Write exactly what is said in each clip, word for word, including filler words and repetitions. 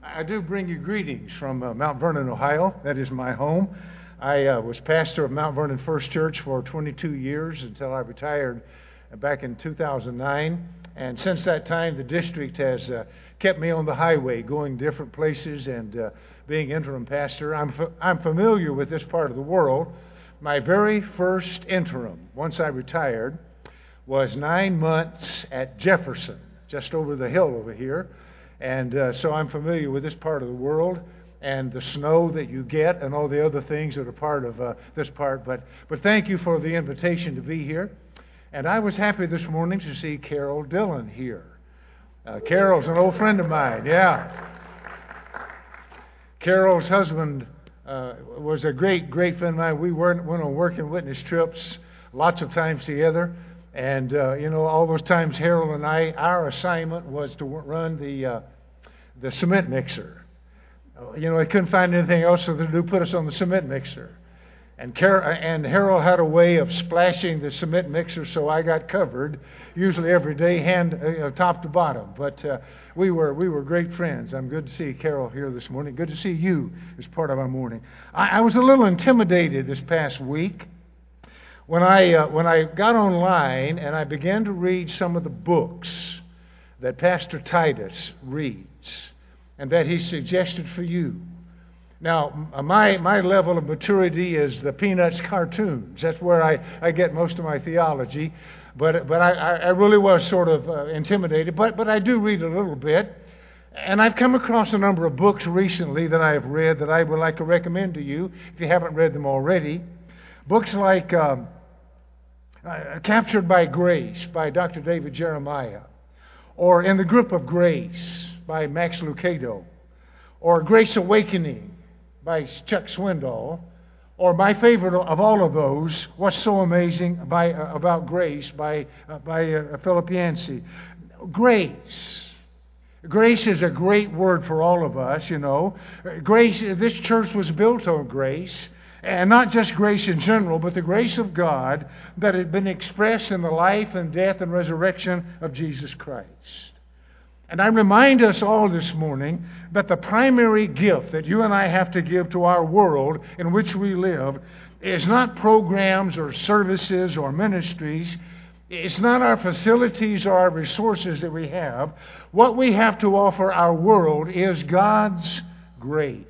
I do bring you greetings from uh, Mount Vernon, Ohio. That is my home. I uh, was pastor of Mount Vernon First Church for twenty-two years until I retired back in two thousand nine. And since that time, the district has uh, kept me on the highway, going different places and uh, being interim pastor. I'm, f- I'm familiar with this part of the world. My very first interim, once I retired, was nine months at Jefferson, just over the hill over here. And uh, so I'm familiar with this part of the world and the snow that you get and all the other things that are part of uh, this part. But, but thank you for the invitation to be here. And I was happy this morning to see Carol Dillon here. Uh, Carol's an old friend of mine, yeah. Carol's husband uh, was a great, great friend of mine. We went, went on work and witness trips lots of times together. And, uh, you know, all those times Harold and I, our assignment was to run the uh, the cement mixer. You know, I couldn't find anything else so they do put us on the cement mixer. And Car- and Harold had a way of splashing the cement mixer so I got covered, usually every day, hand uh, top to bottom. But uh, we were we were great friends. I'm good to see Carol here this morning. Good to see you as part of our morning. I, I was a little intimidated this past week when I uh, when I got online and I began to read some of the books that Pastor Titus reads and that he suggested for you. Now, my my level of maturity is the Peanuts cartoons. That's where I, I get most of my theology. But but I, I really was sort of uh, intimidated. But but I do read a little bit. And I've come across a number of books recently that I have read that I would like to recommend to you if you haven't read them already. Books like um, uh, Captured by Grace by Doctor David Jeremiah, or In the Grip of Grace by Max Lucado, or Grace Awakening by Chuck Swindoll, or my favorite of all of those, What's So Amazing by, uh, About Grace by, uh, by uh, Philip Yancey. Grace. Grace is a great word for all of us, you know. Grace, this church was built on grace, and not just grace in general, but the grace of God that had been expressed in the life and death and resurrection of Jesus Christ. And I remind us all this morning that the primary gift that you and I have to give to our world in which we live is not programs or services or ministries. It's not our facilities or our resources that we have. What we have to offer our world is God's grace.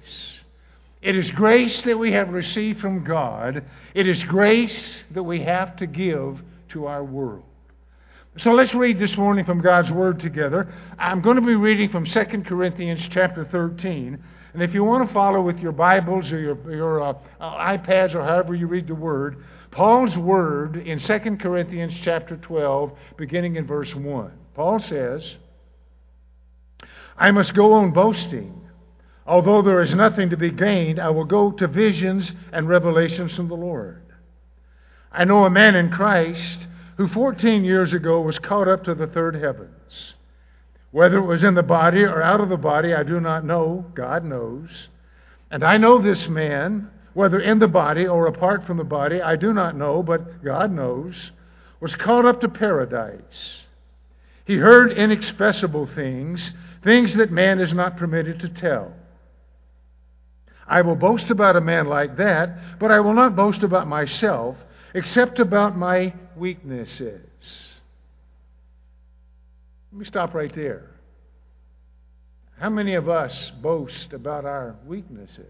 It is grace that we have received from God. It is grace that we have to give to our world. So let's read this morning from God's Word together. I'm going to be reading from Second Corinthians chapter thirteen. And if you want to follow with your Bibles or your, your uh, uh, iPads or however you read the Word, Paul's Word in Second Corinthians chapter twelve, beginning in verse one. Paul says, I must go on boasting. Although there is nothing to be gained, I will go to visions and revelations from the Lord. I know a man in Christ who fourteen years ago was caught up to the third heavens. Whether it was in the body or out of the body, I do not know. God knows. And I know this man, whether in the body or apart from the body, I do not know, but God knows, was caught up to paradise. He heard inexpressible things, things that man is not permitted to tell. I will boast about a man like that, but I will not boast about myself, except about my weaknesses. Let me stop right there. How many of us boast about our weaknesses?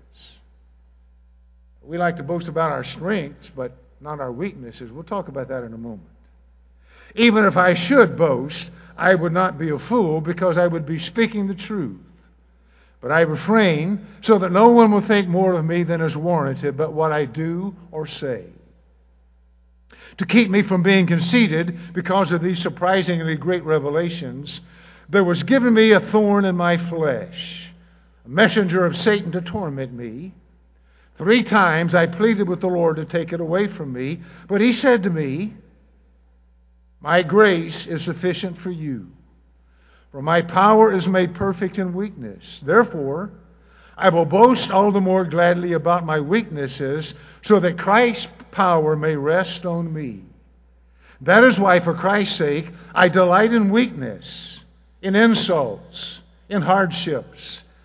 We like to boast about our strengths, but not our weaknesses. We'll talk about that in a moment. Even if I should boast, I would not be a fool, because I would be speaking the truth. But I refrain so that no one will think more of me than is warranted, but what I do or say. To keep me from being conceited because of these surprisingly great revelations, there was given me a thorn in my flesh, a messenger of Satan to torment me. Three times I pleaded with the Lord to take it away from me, but he said to me, my grace is sufficient for you, for my power is made perfect in weakness. Therefore, I will boast all the more gladly about my weaknesses, so that Christ's power may rest on me. That is why, for Christ's sake, I delight in weakness, in insults, in hardships,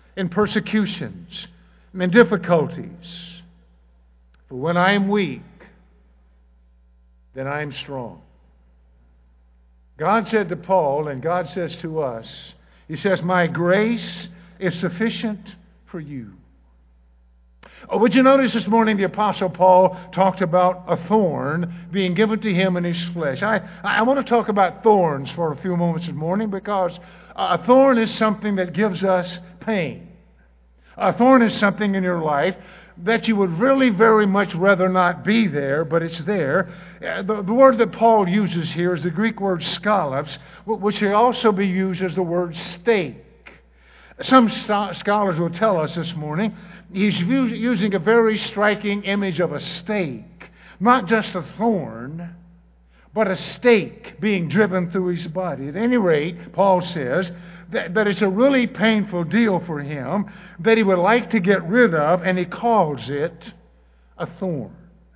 in persecutions, and in difficulties. For when I am weak, then I am strong. God said to Paul, and God says to us, He says, my grace is sufficient for you. Oh, would you notice this morning the Apostle Paul talked about a thorn being given to him in his flesh. I, I want to talk about thorns for a few moments this morning because a thorn is something that gives us pain. A thorn is something in your life that you would really very much rather not be there, but it's there. The, the word that Paul uses here is the Greek word scallops, which can also be used as the word stake. Some st- scholars will tell us this morning he's us- using a very striking image of a stake, not just a thorn, but a stake being driven through his body. At any rate, Paul says that, that it's a really painful deal for him that he would like to get rid of, and he calls it a thorn.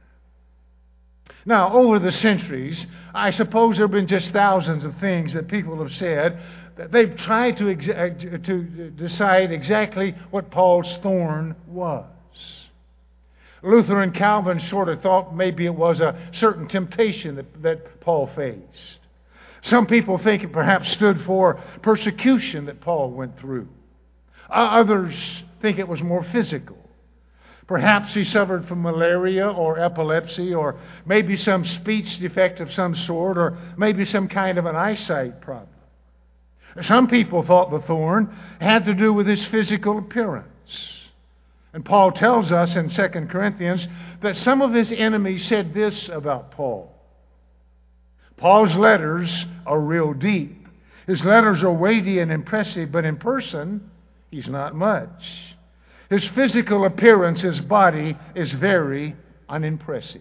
Now, over the centuries, I suppose there have been just thousands of things that people have said that they've tried to, exa- to decide exactly what Paul's thorn was. Luther and Calvin sort of thought maybe it was a certain temptation that, that Paul faced. Some people think it perhaps stood for persecution that Paul went through. Others think it was more physical. Perhaps he suffered from malaria or epilepsy or maybe some speech defect of some sort or maybe some kind of an eyesight problem. Some people thought the thorn had to do with his physical appearance. And Paul tells us in Second Corinthians that some of his enemies said this about Paul. Paul's letters are real deep. His letters are weighty and impressive, but in person, he's not much. His physical appearance, his body, is very unimpressive.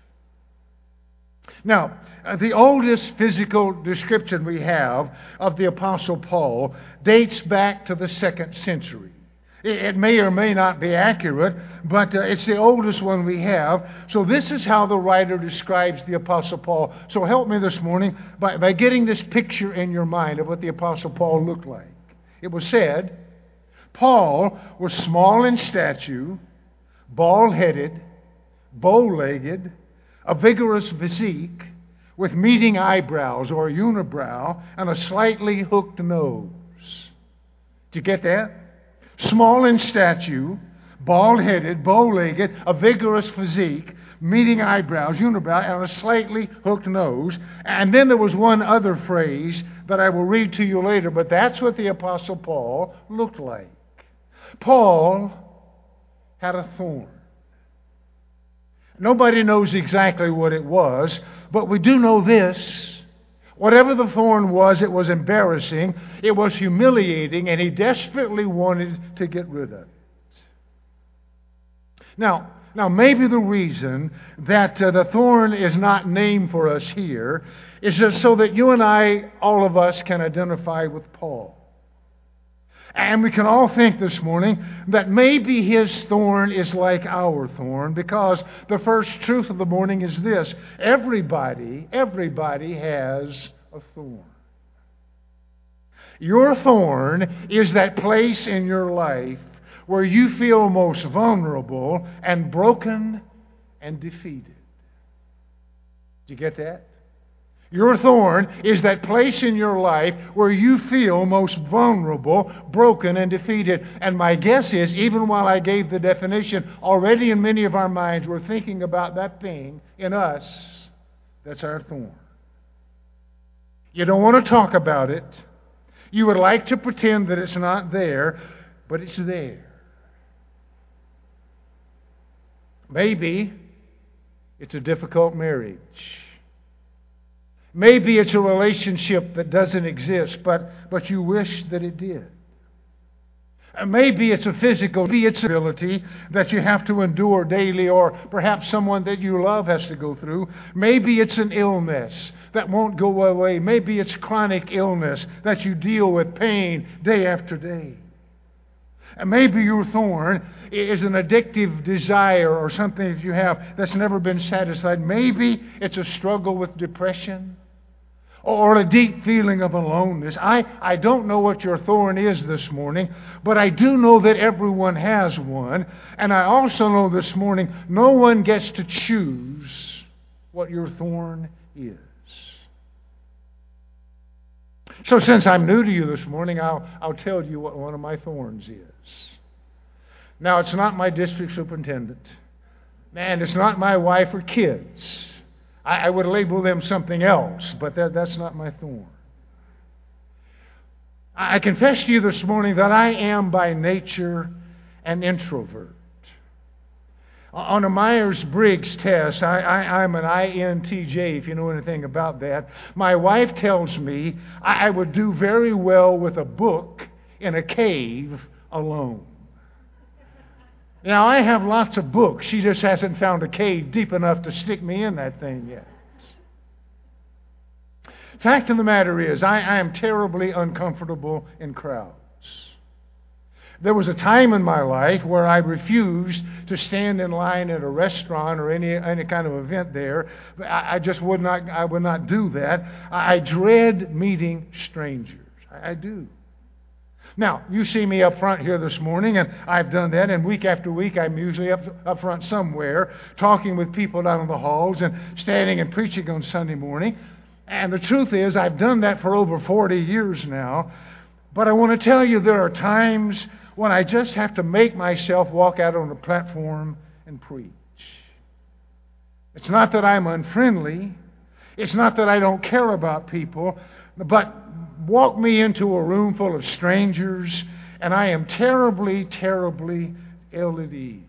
Now, uh, the oldest physical description we have of the Apostle Paul dates back to the second century. It, it may or may not be accurate, but uh, it's the oldest one we have. So this is how the writer describes the Apostle Paul. So help me this morning by, by getting this picture in your mind of what the Apostle Paul looked like. It was said, Paul was small in stature, bald-headed, bow-legged, a vigorous physique, with meeting eyebrows or a unibrow, and a slightly hooked nose. Did you get that? Small in stature, bald-headed, bow-legged, a vigorous physique, meeting eyebrows, unibrow, and a slightly hooked nose. And then there was one other phrase that I will read to you later, but that's what the Apostle Paul looked like. Paul had a thorn. Nobody knows exactly what it was, but we do know this. Whatever the thorn was, it was embarrassing, it was humiliating, and he desperately wanted to get rid of it. Now, now maybe the reason that uh, the thorn is not named for us here is just so that you and I, all of us, can identify with Paul. And we can all think this morning that maybe his thorn is like our thorn, because the first truth of the morning is this: everybody, everybody has a thorn. Your thorn is that place in your life where you feel most vulnerable and broken and defeated. Did you get that? Your thorn is that place in your life where you feel most vulnerable, broken, and defeated. And my guess is, even while I gave the definition, already in many of our minds we're thinking about that thing in us that's our thorn. You don't want to talk about it. You would like to pretend that it's not there, but it's there. Maybe it's a difficult marriage. Maybe it's a relationship that doesn't exist, but, but you wish that it did. Maybe it's a physical, maybe it's an ability that you have to endure daily, or perhaps someone that you love has to go through. Maybe it's an illness that won't go away. Maybe it's chronic illness that you deal with pain day after day. And maybe your thorn is an addictive desire or something that you have that's never been satisfied. Maybe it's a struggle with depression. or a deep feeling of aloneness. I, I don't know what your thorn is this morning, but I do know that everyone has one. And I also know this morning no one gets to choose what your thorn is. So since I'm new to you this morning, I'll, I'll tell you what one of my thorns is. Now, it's not my district superintendent, and it's not my wife or kids. I, I would label them something else, but that, that's not my thorn. I confess to you this morning that I am by nature an introvert. On a Myers-Briggs test, I, I, I'm an I N T J, if you know anything about that. My wife tells me I, I would do very well with a book in a cave alone. Now, I have lots of books. She just hasn't found a cave deep enough to stick me in that thing yet. Fact of the matter is, I, I am terribly uncomfortable in crowds. There was a time in my life where I refused to stand in line at a restaurant or any any kind of event there. I, I just would not. I would not do that. I, I dread meeting strangers. I, I do. Now, you see me up front here this morning, and I've done that, and week after week I'm usually up, up front somewhere, talking with people down in the halls and standing and preaching on Sunday morning. And the truth is, I've done that for over forty years now. But I want to tell you, there are times when I just have to make myself walk out on the platform and preach. It's not that I'm unfriendly. It's not that I don't care about people. But walk me into a room full of strangers, and I am terribly, terribly ill at ease.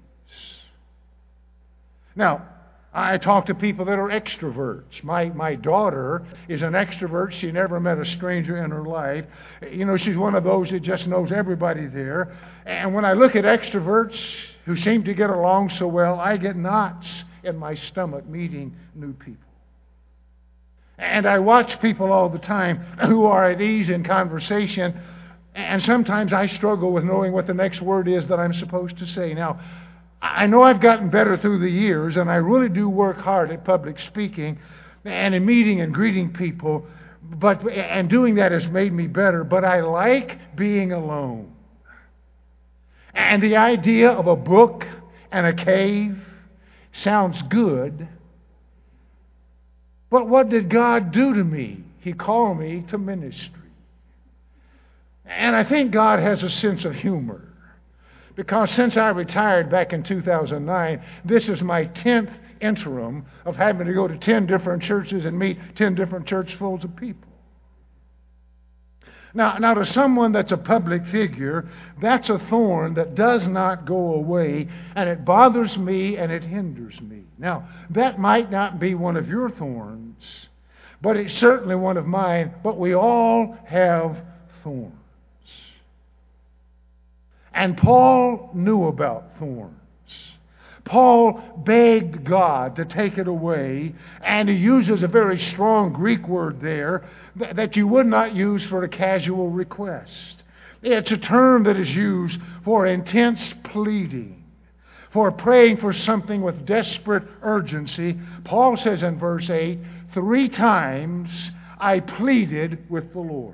Now, I talk to people that are extroverts. My my daughter is an extrovert. She never met a stranger in her life. You know, she's one of those that just knows everybody there. And when I look at extroverts who seem to get along so well, I get knots in my stomach meeting new people. And I watch people all the time who are at ease in conversation, and sometimes I struggle with knowing what the next word is that I'm supposed to say. Now, I know I've gotten better through the years, and I really do work hard at public speaking and in meeting and greeting people, but and doing that has made me better, but I like being alone. And the idea of a book and a cave sounds good, but what did God do to me? He called me to ministry. And I think God has a sense of humor. Because since I retired back in two thousand nine, this is my tenth interim of having to go to ten different churches and meet ten different churchfuls of people. Now, now, to someone that's a public figure, that's a thorn that does not go away, and it bothers me and it hinders me. Now, that might not be one of your thorns, but it's certainly one of mine, but we all have thorns. And Paul knew about thorns. Paul begged God to take it away, and he uses a very strong Greek word there that you would not use for a casual request. It's a term that is used for intense pleading, for praying for something with desperate urgency. Paul says in verse eight, three times I pleaded with the Lord.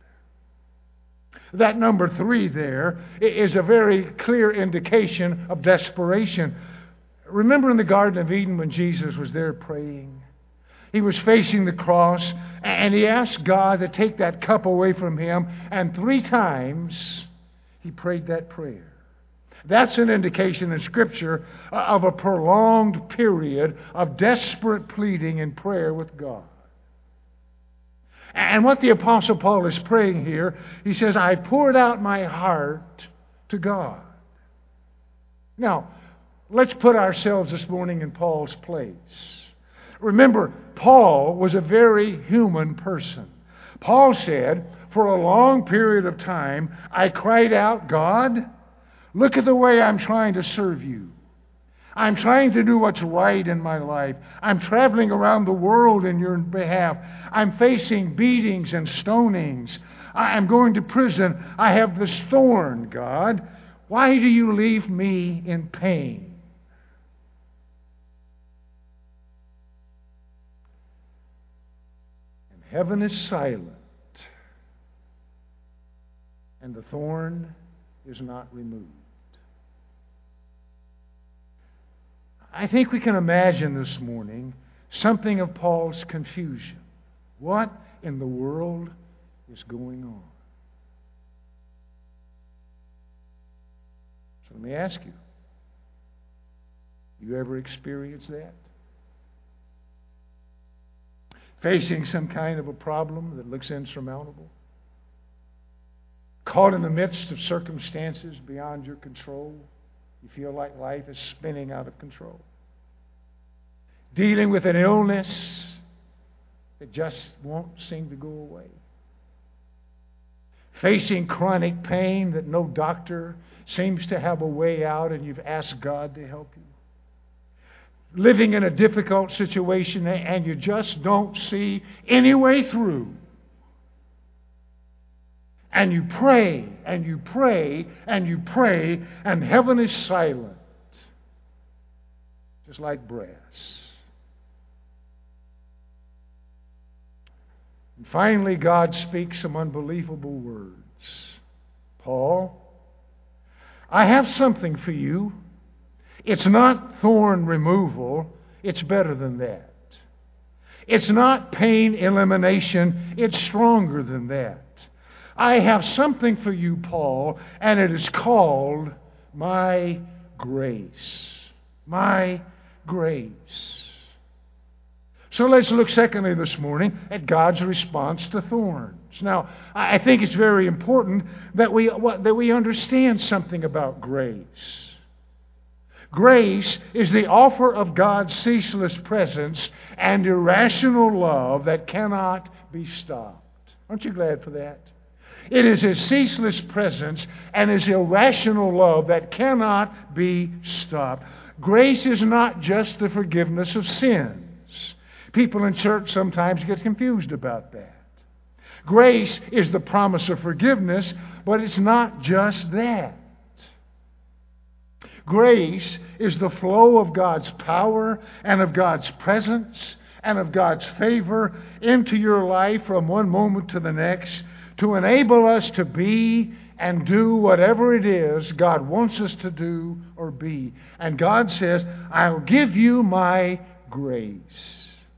That number three there is a very clear indication of desperation. Remember in the Garden of Eden when Jesus was there praying? He was facing the cross, and he asked God to take that cup away from him, and three times he prayed that prayer. That's an indication in Scripture of a prolonged period of desperate pleading and prayer with God. And what the Apostle Paul is praying here, he says, I poured out my heart to God. Now, let's put ourselves this morning in Paul's place. Remember, Paul was a very human person. Paul said, for a long period of time, I cried out, God, look at the way I'm trying to serve you. I'm trying to do what's right in my life. I'm traveling around the world in your behalf. I'm facing beatings and stonings. I'm going to prison. I have this thorn, God. Why do you leave me in pain? And heaven is silent, and the thorn is not removed. I think we can imagine this morning something of Paul's confusion. What in the world is going on? So let me ask you, you ever experienced that? Facing some kind of a problem that looks insurmountable? Caught in the midst of circumstances beyond your control? You feel like life is spinning out of control. Dealing with an illness that just won't seem to go away. Facing chronic pain that no doctor seems to have a way out, and you've asked God to help you. Living in a difficult situation and you just don't see any way through. And you pray, and you pray, and you pray, and heaven is silent. Just like brass. And finally, God speaks some unbelievable words. Paul, I have something for you. It's not thorn removal. It's better than that. It's not pain elimination. It's stronger than that. I have something for you, Paul, and it is called my grace. My grace. So let's look secondly this morning at God's response to thorns. Now, I think it's very important that we, that we understand something about grace. Grace is the offer of God's ceaseless presence and irrational love that cannot be stopped. Aren't you glad for that? It is His ceaseless presence and His irrational love that cannot be stopped. Grace is not just the forgiveness of sins. People in church sometimes get confused about that. Grace is the promise of forgiveness, but it's not just that. Grace is the flow of God's power and of God's presence and of God's favor into your life from one moment to the next to enable us to be and do whatever it is God wants us to do or be. And God says, I'll give you my grace.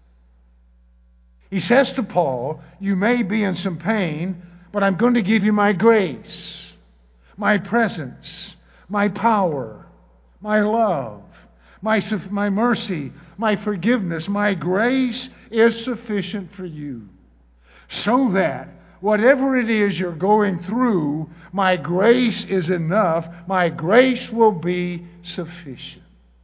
He says to Paul, you may be in some pain, but I'm going to give you my grace, my presence, my power, my love, my, my mercy, my forgiveness. My grace is sufficient for you. So that whatever it is you're going through, my grace is enough. My grace will be sufficient.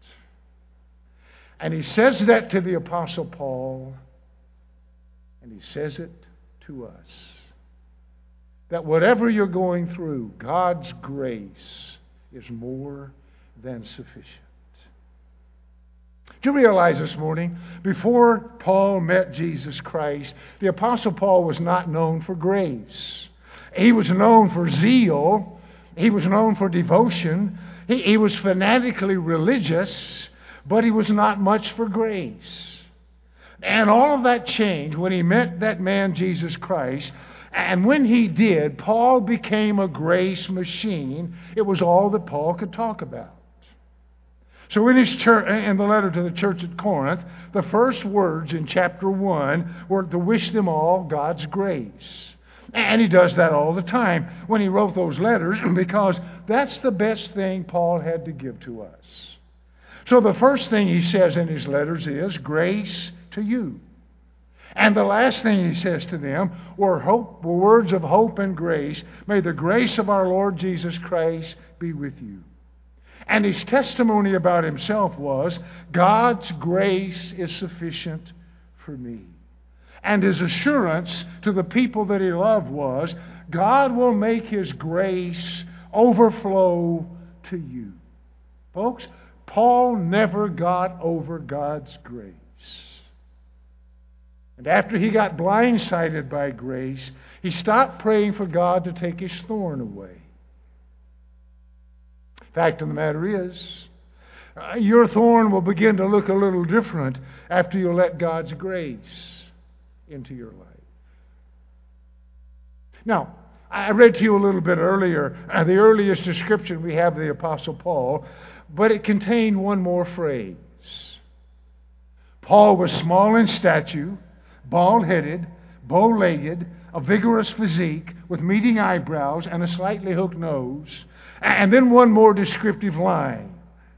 And he says that to the Apostle Paul, and he says it to us. That whatever you're going through, God's grace is more than sufficient. Do you realize this morning, before Paul met Jesus Christ, the Apostle Paul was not known for grace. He was known for zeal. He was known for devotion. He, he was fanatically religious, but he was not much for grace. And all of that changed when he met that man, Jesus Christ. And when he did, Paul became a grace machine. It was all that Paul could talk about. So in his church, in the letter to the church at Corinth, the first words in chapter one were to wish them all God's grace. And he does that all the time when he wrote those letters, because that's the best thing Paul had to give to us. So the first thing he says in his letters is grace to you. And the last thing he says to them were, hope, were words of hope and grace. May the grace of our Lord Jesus Christ be with you. And his testimony about himself was, God's grace is sufficient for me. And his assurance to the people that he loved was, God will make his grace overflow to you. Folks, Paul never got over God's grace. And after he got blindsided by grace, he stopped praying for God to take his thorn away. Fact of the matter is, uh, your thorn will begin to look a little different after you let God's grace into your life. Now, I read to you a little bit earlier uh, the earliest description we have of the Apostle Paul, but it contained one more phrase. Paul was small in stature, bald-headed, bow-legged, a vigorous physique with meeting eyebrows and a slightly hooked nose. And then one more descriptive line.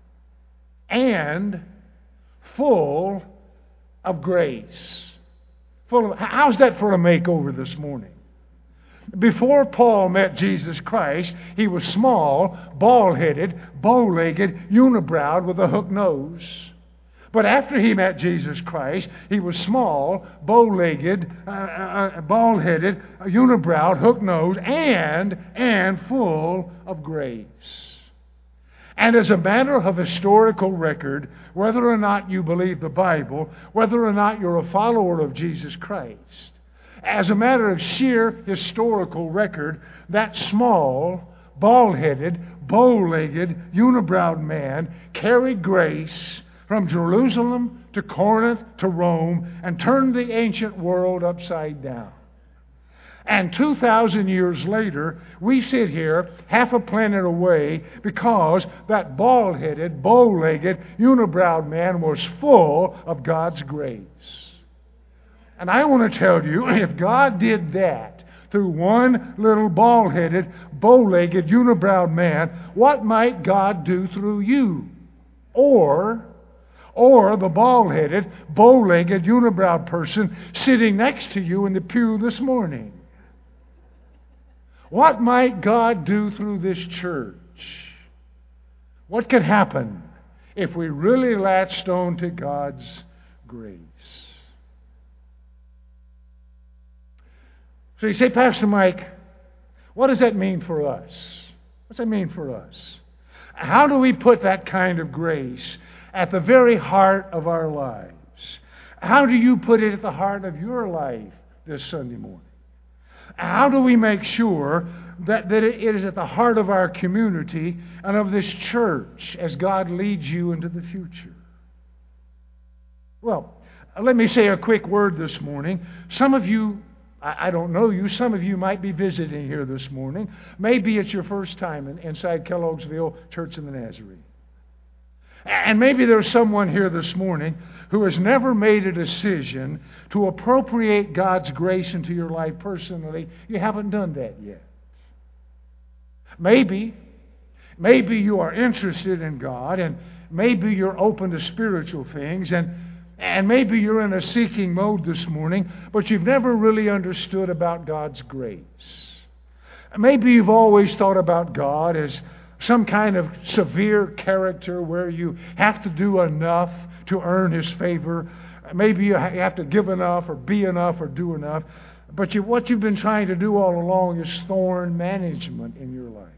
And full of grace. Full of, how's that for a makeover this morning? Before Paul met Jesus Christ, he was small, bald-headed, bow-legged, unibrowed with a hooked nose. But after he met Jesus Christ, he was small, bow-legged, uh, uh, bald-headed, unibrowed, hooked nose, and, and full of grace. And as a matter of historical record, whether or not you believe the Bible, whether or not you're a follower of Jesus Christ, as a matter of sheer historical record, that small, bald-headed, bow-legged, unibrowed man carried grace from Jerusalem to Corinth to Rome and turned the ancient world upside down. And two thousand years later, we sit here half a planet away because that bald-headed, bow-legged, unibrowed man was full of God's grace. And I want to tell you, if God did that through one little bald-headed, bow-legged, unibrowed man, what might God do through you? Or... Or the bald-headed, bow-legged, unibrowed person sitting next to you in the pew this morning. What might God do through this church? What could happen if we really latched on to God's grace? So you say, Pastor Mike, what does that mean for us? What's that mean for us? How do we put that kind of grace at the very heart of our lives? How do you put it at the heart of your life this Sunday morning? How do we make sure that, that it is at the heart of our community and of this church as God leads you into the future? Well, let me say a quick word this morning. Some of you, I, I don't know you, some of you might be visiting here this morning. Maybe it's your first time in, inside Kellogg'sville Church of the Nazarene. And maybe there's someone here this morning who has never made a decision to appropriate God's grace into your life personally. You haven't done that yet. Maybe, maybe you are interested in God, and maybe you're open to spiritual things, and, and maybe you're in a seeking mode this morning, but you've never really understood about God's grace. Maybe you've always thought about God as some kind of severe character where you have to do enough to earn His favor. Maybe you have to give enough or be enough or do enough. But you, what you've been trying to do all along is thorn management in your life.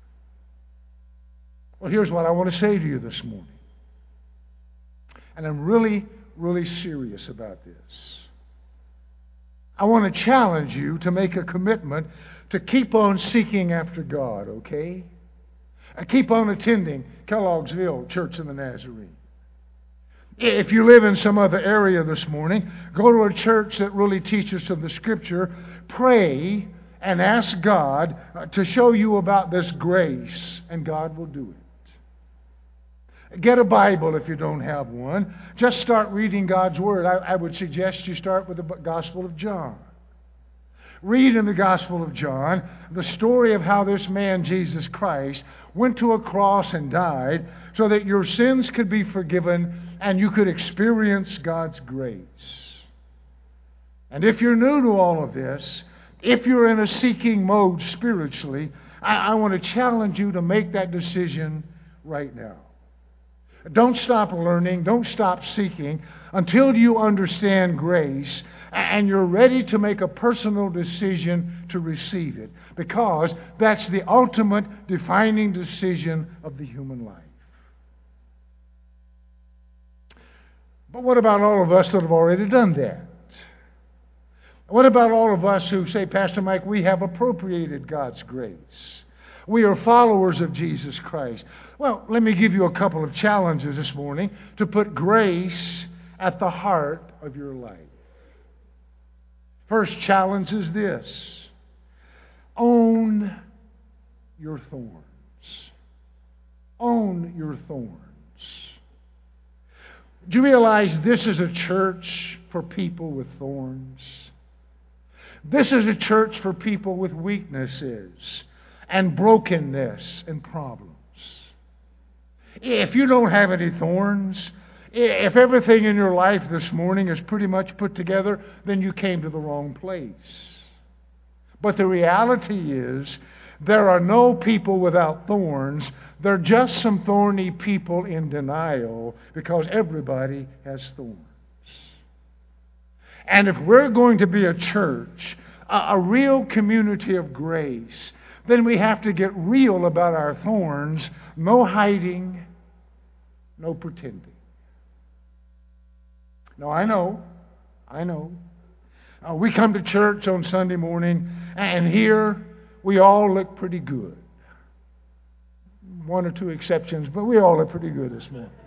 Well, here's what I want to say to you this morning. And I'm really, really serious about this. I want to challenge you to make a commitment to keep on seeking after God, okay? Keep on attending Kellogg'sville Church of the Nazarene. If you live in some other area this morning, go to a church that really teaches from the Scripture. Pray and ask God to show you about this grace, and God will do it. Get a Bible if you don't have one. Just start reading God's Word. I, I would suggest you start with the Gospel of John. Read in the Gospel of John the story of how this man, Jesus Christ, went to a cross and died so that your sins could be forgiven and you could experience God's grace. And if you're new to all of this, if you're in a seeking mode spiritually, I, I want to challenge you to make that decision right now. Don't stop learning, don't stop seeking until you understand grace and you're ready to make a personal decision to receive it, because that's the ultimate defining decision of the human life. But what about all of us that have already done that? What about all of us who say, Pastor Mike, we have appropriated God's grace? We are followers of Jesus Christ. Well, let me give you a couple of challenges this morning to put grace at the heart of your life. First challenge is this. Own your thorns. Own your thorns. Do you realize this is a church for people with thorns? This is a church for people with weaknesses and brokenness and problems. If you don't have any thorns, if everything in your life this morning is pretty much put together, then you came to the wrong place. But the reality is, there are no people without thorns. They're just some thorny people in denial, because everybody has thorns. And if we're going to be a church, a, a real community of grace, then we have to get real about our thorns. No hiding, no pretending. No, I know, I know. Uh, we come to church on Sunday morning, and here we all look pretty good. One or two exceptions, but we all look pretty good this morning.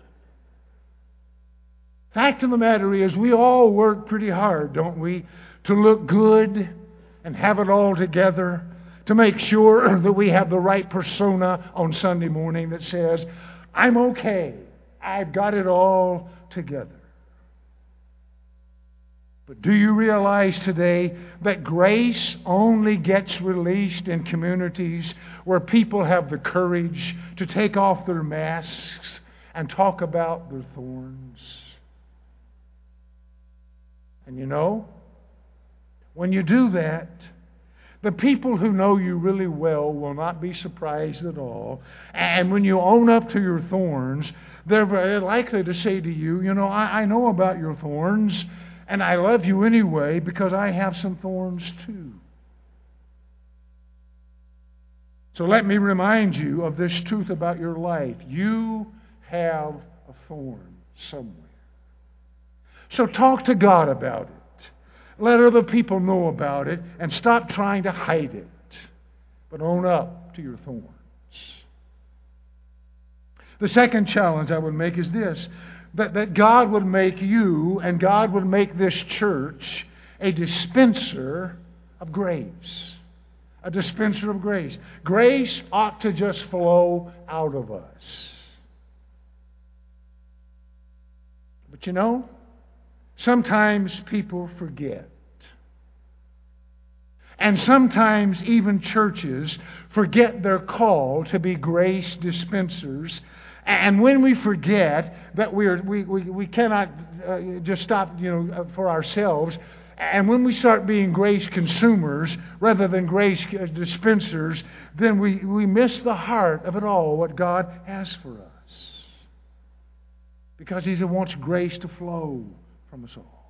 Fact of the matter is, we all work pretty hard, don't we, to look good and have it all together, to make sure that we have the right persona on Sunday morning that says, I'm okay, I've got it all together. But do you realize today that grace only gets released in communities where people have the courage to take off their masks and talk about their thorns? And you know, when you do that, the people who know you really well will not be surprised at all. And when you own up to your thorns, they're very likely to say to you, you know, I, I know about your thorns, and I love you anyway because I have some thorns too. So let me remind you of this truth about your life. You have a thorn somewhere. So talk to God about it. Let other people know about it, and stop trying to hide it. But own up to your thorns. The second challenge I would make is this. That, that God would make you and God would make this church a dispenser of grace. A dispenser of grace. Grace ought to just flow out of us. But you know, sometimes people forget. And sometimes even churches forget their call to be grace dispensers. And when we forget that we are, we, we, we cannot uh, just stop, you know, for ourselves, and when we start being grace consumers rather than grace dispensers, then we, we miss the heart of it all, what God has for us. Because He wants grace to flow from us all.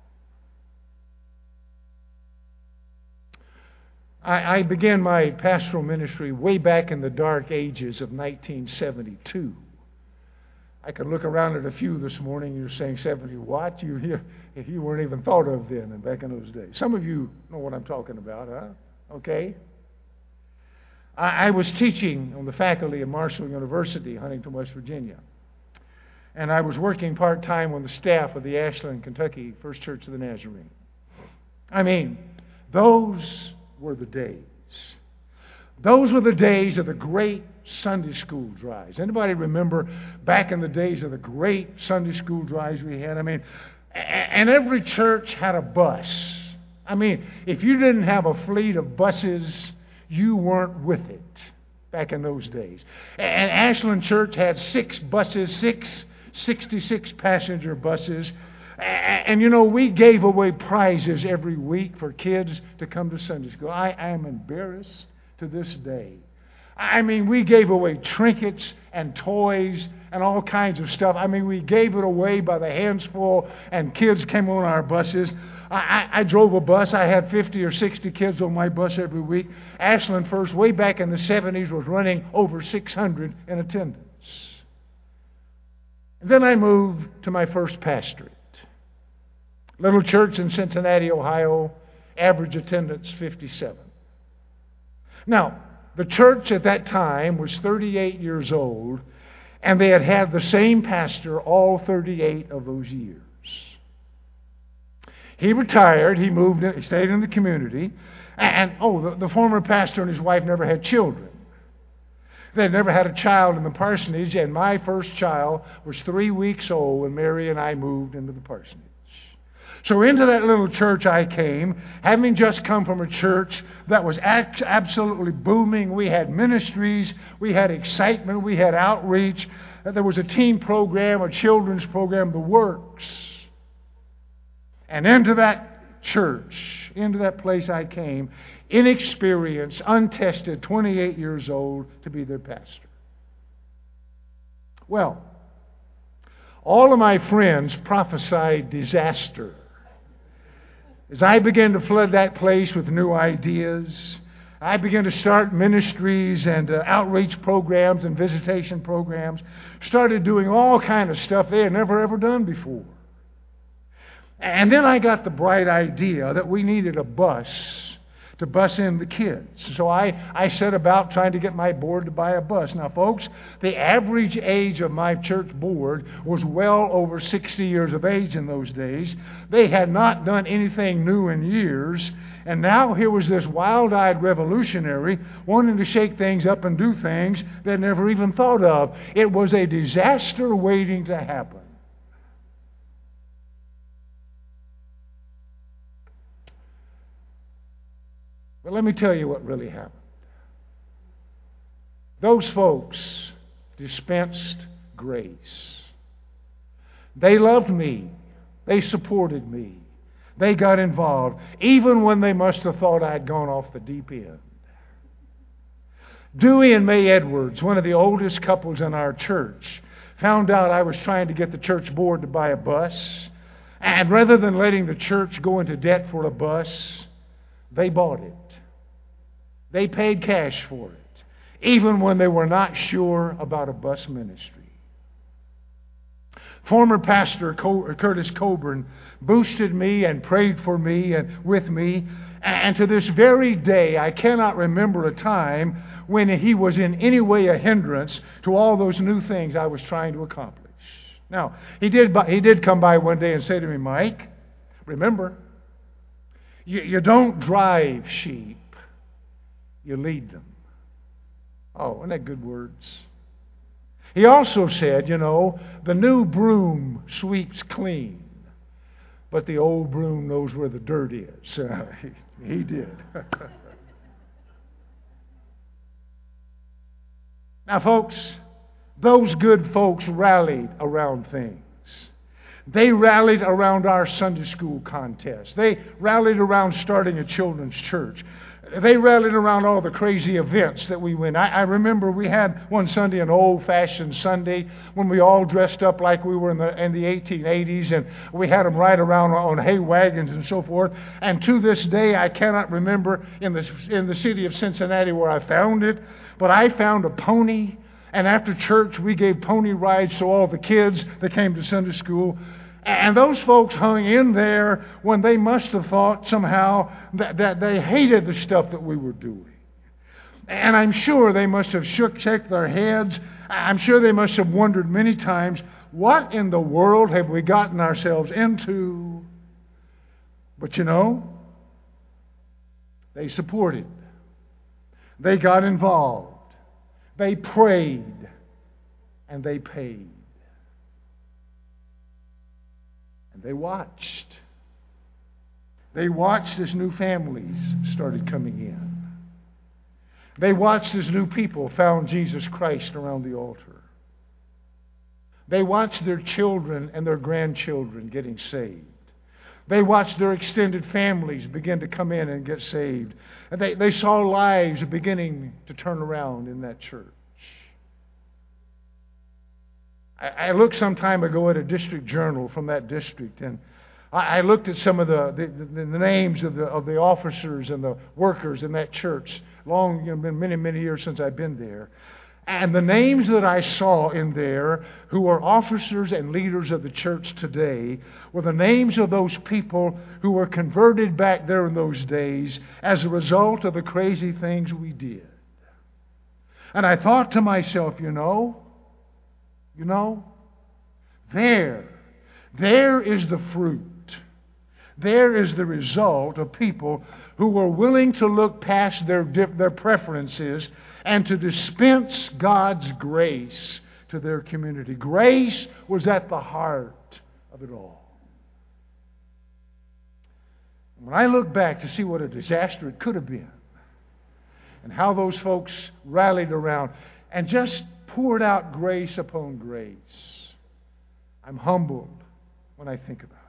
I, I began my pastoral ministry way back in the dark ages of nineteen seventy-two. I could look around at a few this morning. You're saying seventy what? You, you, you weren't even thought of then and back in those days. Some of you know what I'm talking about, huh? Okay. I, I was teaching on the faculty at Marshall University, Huntington, West Virginia. And I was working part-time on the staff of the Ashland, Kentucky First Church of the Nazarene. I mean, those were the days. Those were the days of the great Sunday school drives. Anybody remember back in the days of the great Sunday school drives we had? I mean, and every church had a bus. I mean, if you didn't have a fleet of buses, you weren't with it back in those days. And Ashland Church had six buses, six sixty-six passenger buses. And, you know, we gave away prizes every week for kids to come to Sunday school. I, I am embarrassed to this day. I mean, we gave away trinkets and toys and all kinds of stuff. I mean, we gave it away by the handsful, and kids came on our buses. I, I, I drove a bus. I had fifty or sixty kids on my bus every week. Ashland First, way back in the seventies, was running over six hundred in attendance. And then I moved to my first pastorate. Little church in Cincinnati, Ohio, average attendance fifty-seven. Now, the church at that time was thirty-eight years old, and they had had the same pastor all thirty-eight of those years. He retired, he moved, in, he stayed in the community, And, oh, the, the former pastor and his wife never had children. They'd never had a child in the parsonage, and my first child was three weeks old when Mary and I moved into the parsonage. So into that little church I came, having just come from a church that was absolutely booming. We had ministries, we had excitement, we had outreach. There was a teen program, a children's program, the works. And into that church, into that place I came, inexperienced, untested, twenty-eight years old, to be their pastor. Well, all of my friends prophesied disaster. As I began to flood that place with new ideas, I began to start ministries and uh, outreach programs and visitation programs, started doing all kind of stuff they had never ever done before. And then I got the bright idea that we needed a bus to bus in the kids. So I, I set about trying to get my board to buy a bus. Now, folks, the average age of my church board was well over sixty years of age in those days. They had not done anything new in years. And now here was this wild-eyed revolutionary wanting to shake things up and do things they'd never even thought of. It was a disaster waiting to happen. But let me tell you what really happened. Those folks dispensed grace. They loved me. They supported me. They got involved, even when they must have thought I'd gone off the deep end. Dewey and May Edwards, one of the oldest couples in our church, found out I was trying to get the church board to buy a bus. And rather than letting the church go into debt for a bus, they bought it. They paid cash for it, even when they were not sure about a bus ministry. Former pastor Curtis Coburn boosted me and prayed for me and with me. And to this very day, I cannot remember a time when he was in any way a hindrance to all those new things I was trying to accomplish. Now, he did, he did come by one day and say to me, Mike, remember, you, you don't drive sheep. You lead them. Oh, isn't that good words? He also said, you know, the new broom sweeps clean, but the old broom knows where the dirt is. Uh, he, he did. Now, folks, those good folks rallied around things. They rallied around our Sunday school contest. They rallied around starting a children's church. They rallied around all the crazy events that we went. I, I remember we had one Sunday, an old-fashioned Sunday, when we all dressed up like we were in the in the eighteen eighties, and we had them ride around on hay wagons and so forth. And to this day, I cannot remember in the in the city of Cincinnati where I found it, but I found a pony, and after church we gave pony rides to all the kids that came to Sunday school. And those folks hung in there when they must have thought somehow that, that they hated the stuff that we were doing. And I'm sure they must have shook, shook their heads. I'm sure they must have wondered many times, what in the world have we gotten ourselves into? But you know, they supported. They got involved. They prayed. And they paid. And they watched. They watched as new families started coming in. They watched as new people found Jesus Christ around the altar. They watched their children and their grandchildren getting saved. They watched their extended families begin to come in and get saved. And they, they saw lives beginning to turn around in that church. I looked some time ago at a district journal from that district, and I looked at some of the, the, the, the names of the of the officers and the workers in that church. Long, you know, been many, many years since I've been there. And the names that I saw in there who are officers and leaders of the church today were the names of those people who were converted back there in those days as a result of the crazy things we did. And I thought to myself, you know, You know, there, there is the fruit. There is the result of people who were willing to look past their, their preferences and to dispense God's grace to their community. Grace was at the heart of it all. When I look back to see what a disaster it could have been, and how those folks rallied around and just poured out grace upon grace, I'm humbled when I think about it.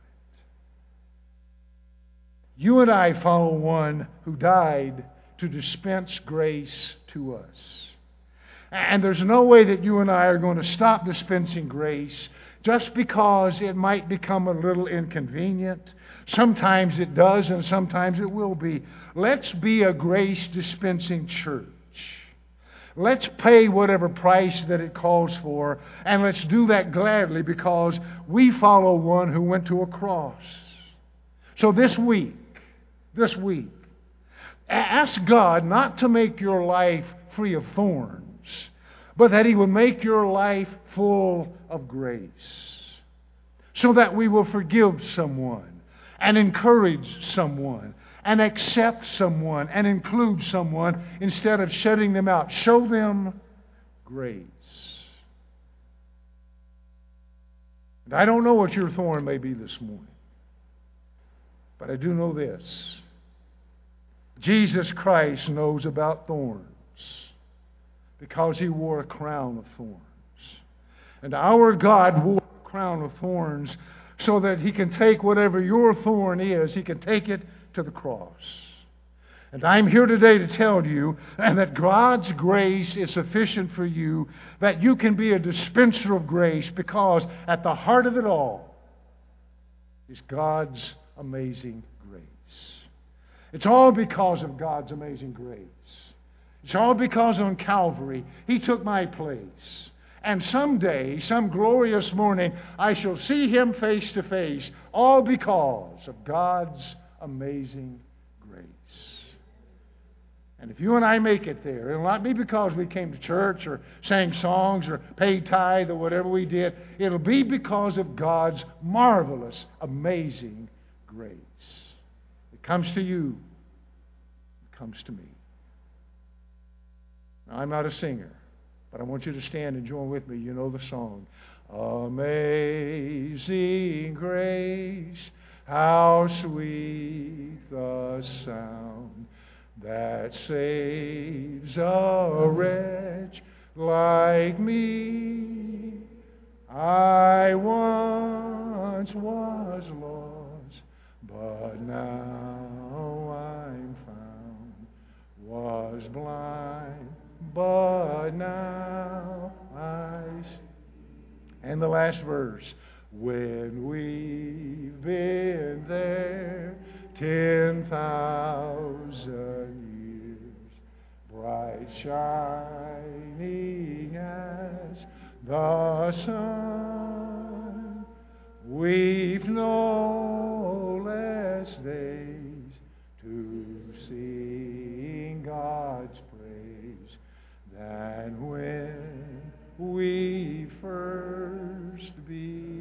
You and I follow one who died to dispense grace to us. And there's no way that you and I are going to stop dispensing grace just because it might become a little inconvenient. Sometimes it does, and sometimes it will be. Let's be a grace-dispensing church. Let's pay whatever price that it calls for, and let's do that gladly because we follow one who went to a cross. So this week, this week, ask God not to make your life free of thorns, but that He would make your life full of grace, so that we will forgive someone, and encourage someone, and accept someone, and include someone instead of shutting them out. Show them grace. And I don't know what your thorn may be this morning, but I do know this. Jesus Christ knows about thorns because He wore a crown of thorns. And our God wore a crown of thorns so that He can take whatever your thorn is, He can take it to the cross. And I'm here today to tell you and that God's grace is sufficient for you, that you can be a dispenser of grace, because at the heart of it all is God's amazing grace. It's all because of God's amazing grace. It's all because on Calvary He took my place. And someday, some glorious morning, I shall see Him face to face, all because of God's amazing grace. And if you and I make it there, it'll not be because we came to church or sang songs or paid tithe or whatever we did. It'll be because of God's marvelous, amazing grace. It comes to you. It comes to me. Now, I'm not a singer, but I want you to stand and join with me. You know the song. Amazing grace, how sweet the sound that saves a wretch like me. I once was lost, but now I'm found. Was blind, but now I see. And the last verse. When we've been there ten thousand years, bright shining as the sun, we've no less days to sing God's praise than when we first began.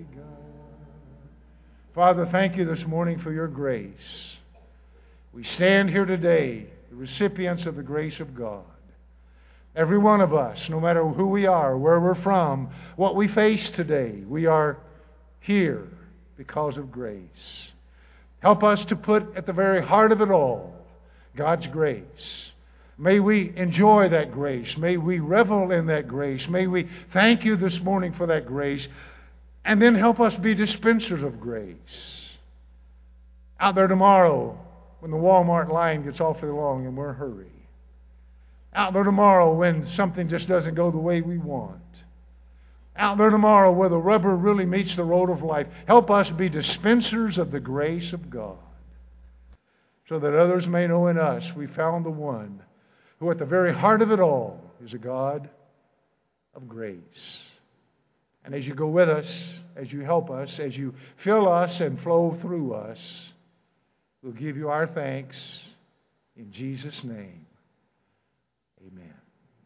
Father, thank you this morning for your grace. We stand here today, the recipients of the grace of God. Every one of us, no matter who we are, where we're from, what we face today, we are here because of grace. Help us to put at the very heart of it all God's grace. May we enjoy that grace. May we revel in that grace. May we thank you this morning for that grace. And then help us be dispensers of grace. Out there tomorrow, when the Walmart line gets awfully long and we're in a hurry. Out there tomorrow when something just doesn't go the way we want. Out there tomorrow where the rubber really meets the road of life. Help us be dispensers of the grace of God, so that others may know in us we found the one who at the very heart of it all is a God of grace. And as you go with us, as you help us, as you fill us and flow through us, we'll give you our thanks in Jesus' name. Amen.